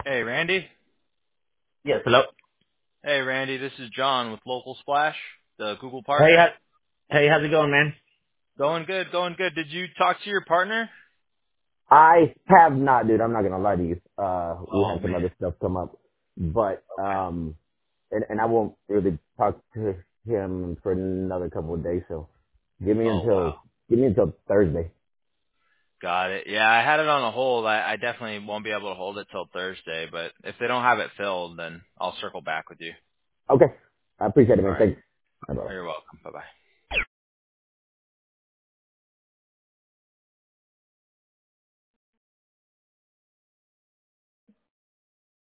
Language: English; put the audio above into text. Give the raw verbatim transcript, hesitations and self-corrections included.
Hey, Randy. Yes, hello. Hey, Randy. This is John with Local Splash, the Google Hey, partner. how, hey, how's it going, man? Going good, going good. Did you talk to your partner? I have not, dude. I'm not gonna lie to you. Uh, we Oh had some man. other stuff come up, but Okay. um, and and I won't really talk to him for another couple of days. So, give me Oh wow. until give me until Thursday. Got it. Yeah, I had it on a hold. I, I definitely won't be able to hold it till Thursday, but if they don't have it filled, then I'll circle back with you. Okay, I appreciate it, All man. right. Thanks. Bye. You're welcome. Bye bye.